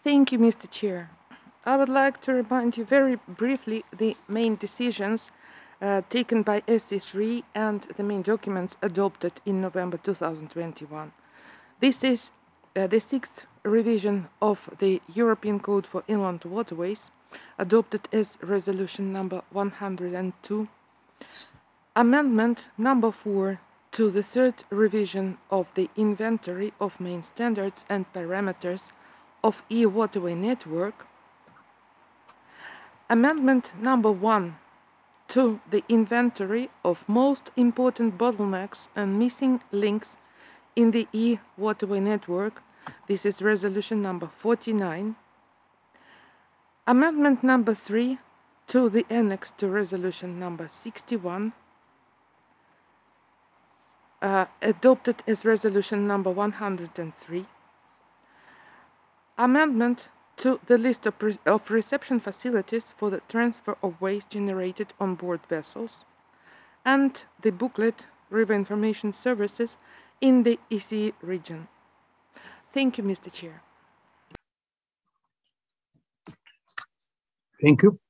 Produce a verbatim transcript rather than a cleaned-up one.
Thank you, Mister Chair. I would like to remind you very briefly the main decisions uh, taken by S C three and the main documents adopted in November two thousand twenty-one. This is uh, the sixth revision of the European Code for Inland Waterways, adopted as resolution number one hundred two. Amendment number four to the third revision of the Inventory of Main Standards and Parameters of E U Waterway Network. Amendment number one to the Inventory of Most Important Bottlenecks and Missing Links in the E U Waterway Network. This is resolution number forty-nine. Amendment number three to the annex to resolution number sixty-one. Uh, adopted as resolution number one hundred three. Amendment to the list of, re of reception facilities for the transfer of waste generated on board vessels, and the booklet River Information Services in the E C E region. Thank you, Mister Chair. Thank you.